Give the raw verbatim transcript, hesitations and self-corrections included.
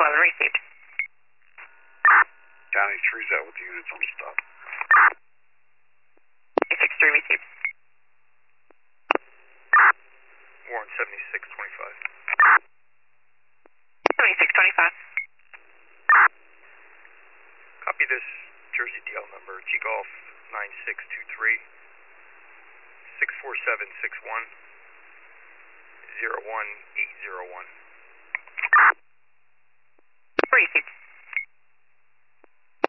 eleven received. County three's out with the units on stop. six three received. Warren seventy-six twenty-five. seventy-six twenty-five. Copy this Jersey D L number, G Golf nine six two three, six four seven six one, zero one eight zero one.